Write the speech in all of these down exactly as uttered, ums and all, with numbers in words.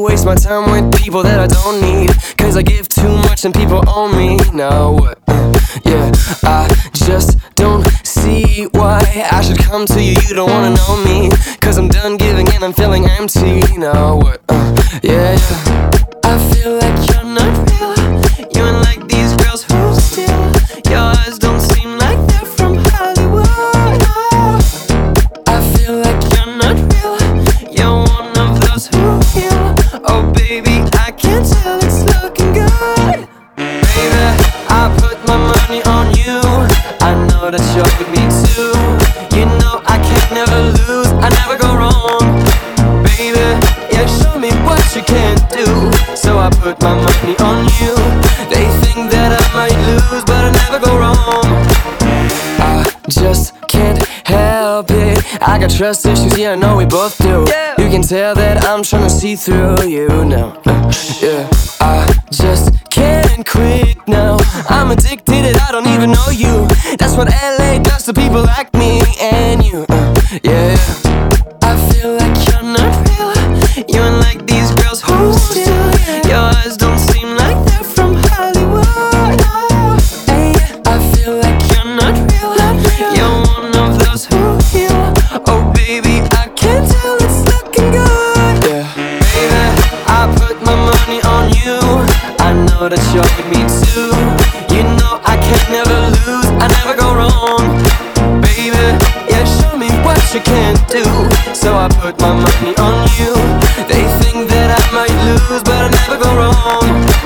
waste my time with people that I don't need, cause I give too much and people owe me. Now what? Uh, yeah, I just don't see why I should come to you, you don't wanna know me, cause I'm done giving and I'm feeling empty. Now what? Uh, yeah, yeah. I feel like you're not real. You ain't like these girls who steal. Your eyes don't seem like they're from Hollywood. No. I feel like you're not real. You're one of those who heal. Oh baby, I can tell it's looking good. Baby, I put my money on you. I know that you're with me too. You know I can't never lose, I never go wrong. Baby, yeah, show me what you can do. So I put my money on you. They think that I might lose, but I never go wrong. I just can't help it. I got trust issues, yeah, I know we both do. Yeah. You can tell that I'm trying to see through you now. uh, Yeah, I just can't quit now. I'm addicted and I don't even know you. That's what L A does to people like me and you. uh, Yeah, I feel like you're not real. You ain't like these girls who steal. Your eyes don't seem like they're from Hollywood. No. Hey, I feel like you're not real. You're one of those who heal. Oh baby, I can tell it's looking good. Yeah, baby, I put my money on you. I know that you're with me too. You know I can't never lose, I never go wrong. Baby, yeah, show me what you can do. So I put my money on you. They think that I might lose, but I never go wrong.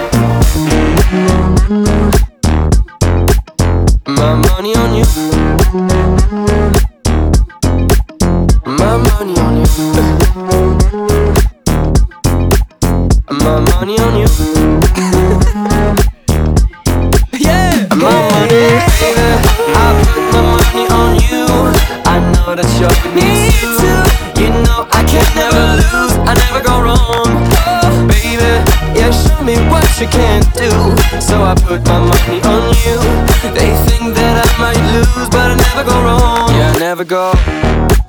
My money on you. My money on you. My money on you. Yeah, my money, baby. I put my money on you. I know that you're with me too. You know I can't never lose, I never go wrong. Oh, baby, yeah, show me what you can do. So I put my money on you. They think that I might lose, but I never go wrong. Yeah, I never go